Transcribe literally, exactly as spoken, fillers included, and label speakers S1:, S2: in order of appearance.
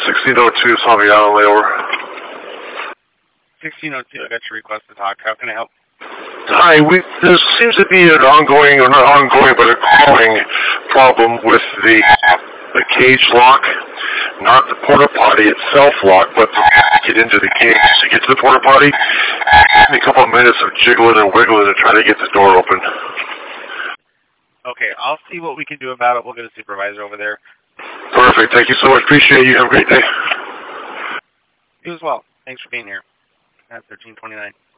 S1: sixteen oh two, Swampy Island layover.
S2: sixteen oh two, I got your request to talk. How can I help?
S1: Hi, we, there seems to be an ongoing, or not ongoing, but a growing problem with the, the cage lock. Not the porta potty itself lock, but to get into the cage to get to the porta potty. Give me a couple of minutes of jiggling and wiggling to try to get the door open.
S2: Okay, I'll see what we can do about it. We'll get a supervisor over there.
S1: Perfect. Thank you so much. Appreciate you. Have a great day.
S2: You as well. Thanks for being here at thirteen twenty-nine.